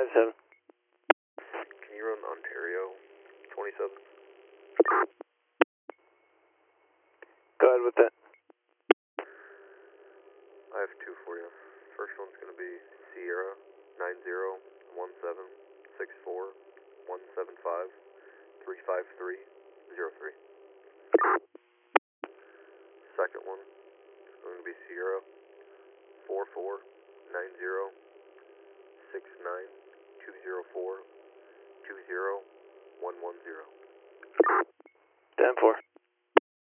257. Can you run Ontario 27? Go ahead with that. I have two for you. First one's going to be Sierra 90176417535303. Second one is going to be Sierra 44906920420110. 10-4.